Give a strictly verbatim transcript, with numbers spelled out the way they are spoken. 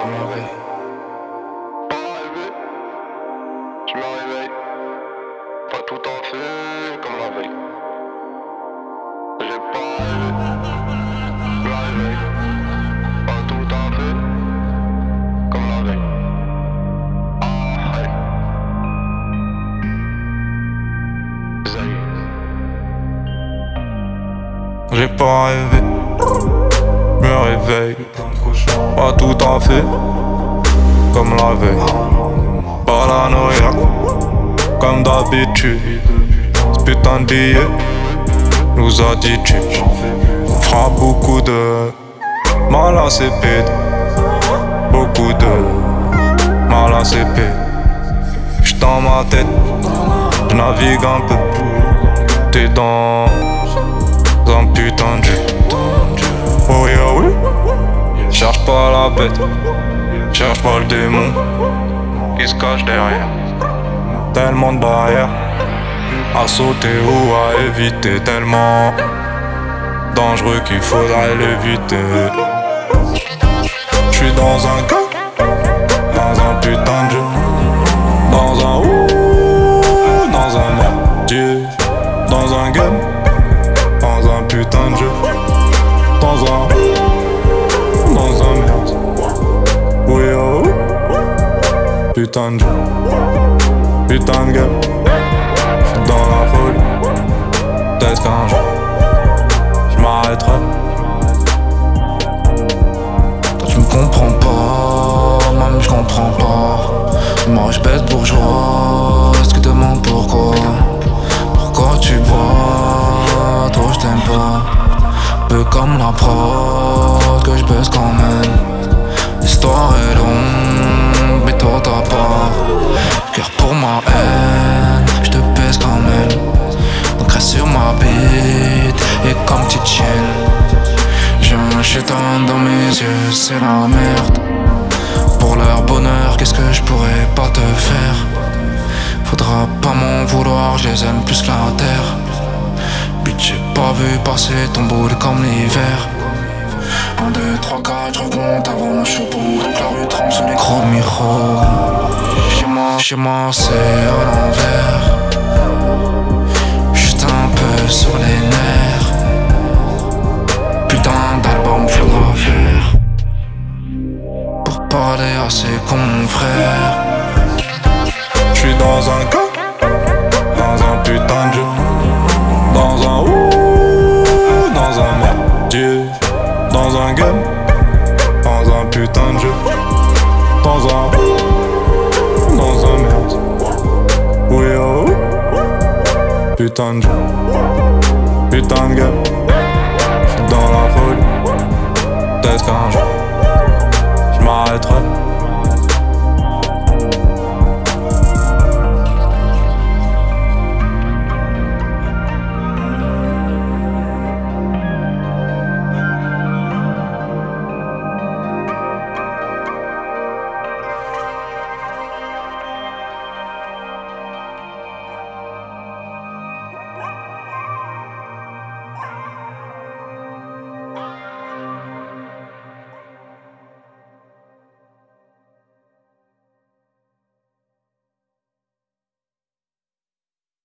comme la veille. Je me réveille, pas tout en fait comme la veille. J'ai pas rêvé, je me réveille, pas tout en fait comme la veille. Ah, hey. Zay. J'ai pas rêvé, je me réveille, pas tout en fait comme la veille. Paranoïaque, comme d'habitude. Ce putain de billet nous a dit tu feras beaucoup de mal à ses pédes. Beaucoup de mal à ses pédes. J'suis dans ma tête, j'navigue un peu. T'es dans un putain de jeu. Oh yeah oui. Cherche pas la bête, cherche pas le démon qui se cache derrière. Tellement de barrières à sauter ou à éviter, tellement dangereux qu'il faudrait l'éviter. J'suis dans un cas, dans un putain de jeu, dans un ouh, dans un merdier, dans un game, dans un putain de jeu, dans un dans un merde. Oui oh, putain de jeu, putain de game. J'suis dans la folie, peut-être qu'un jour j'm'arrêterai. Toi tu me comprends pas, même je comprends pas. Moi je bête bourgeois, est-ce que tu demandes pourquoi? Pourquoi tu bois? Toi je t'aime pas. Peu comme la prod que je baisse quand même. L'histoire est longue, mais toi t'as pas cœur pour ma haine, je te baisse quand même. Donc reste sur ma bite et comme petite chienne. J'ai un chétan dans mes yeux, c'est la merde. Pour leur bonheur, qu'est-ce que je pourrais pas te faire? Faudra pas m'en vouloir, je les aime plus que la terre. Bitch, j'ai pas vu passer ton boule comme l'hiver. Un, deux, trois, quatre, je recompte avant le chapeau. Donc la rue trempe sur les gros miroirs. Chez moi, chez moi c'est à l'envers. Juste un peu sur les nerfs. Putain d'album faudra faire pour parler à ses confrères. J'suis dans un cas, dans un putain de jeu, dans un ouh, dans un merdier, dans un game, dans un putain de jeu, dans un dans un merde. Oui oh, putain de jeu, putain de game. J'suis dans la folie, peut-être qu'un jour j'm'arrêterai.